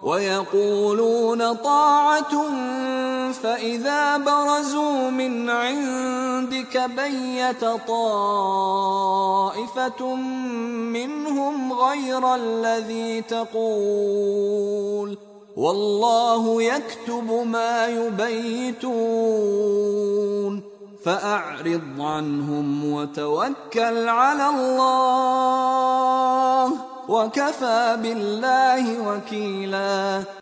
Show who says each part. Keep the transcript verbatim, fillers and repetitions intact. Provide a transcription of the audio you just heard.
Speaker 1: ويقولون طاعة فإذا برزوا من عندك بيت طائفة منهم غير الذي تقول والله يكتب ما يبيتون فأعرض عنهم وتوكل على الله وكفى بالله وكيلا.